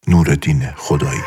نورالدین خدایی.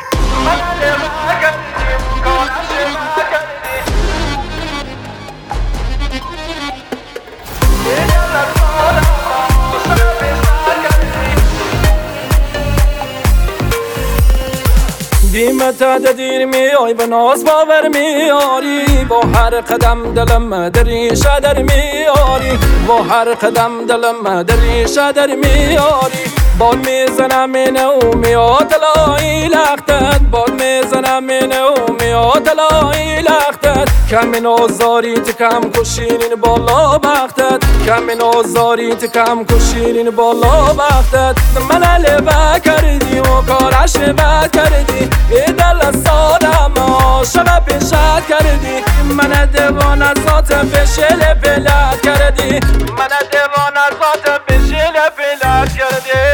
دیمت دیر میای به ناز باور میاری، با هر قدم دلم در ریشه در میاری، با هر قدم دلم در ریشه در میاری. بال میزنم اینه و میاد لای لختت، بال میزنم اینه و میاد لای لختت. کمی نازاری کم کشیرین بالا بختت، کمی نازاری کم کشیرین بالا بختت. من لبه کردی و کارش بد کردی، ای دل سادم عاشق پیشت کردی. من دیوانه ذات پیشل بلد کردی، من دیوانه ذات پیشل بلد کردی.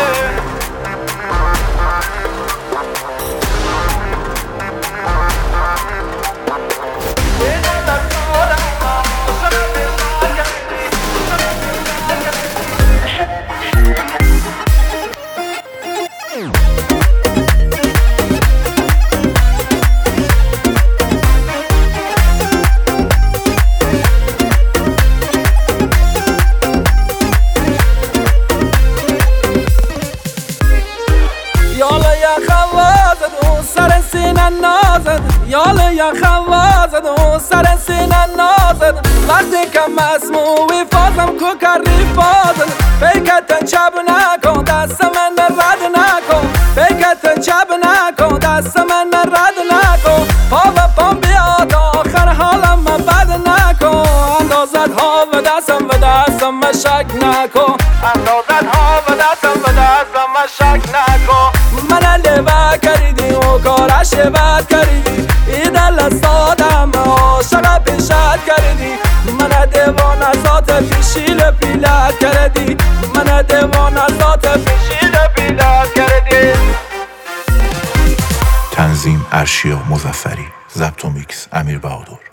یاله یا خوازد و سر سینه نازد، وقتی که مسموعی فازم کو کاری فازد. بیکت چپ نکن دست من رد نکن، بیکت چپ نکن دست من رد نکن. پا و پام بیاد آخر حالم بد نکن، اندازت ها و دستم شک نکن، اندازت ها و دستم شک نکن. من لبه کردی و کارش بد کردی، ای دل سادم عاشق پیشت کردی. من دیوانه ذات پیشیل پیلت کردی، من دیوانه ذات پیشیل پیلت کردی. تنظیم ارشیا مظفری، ضبط و میکس امیر بهادر.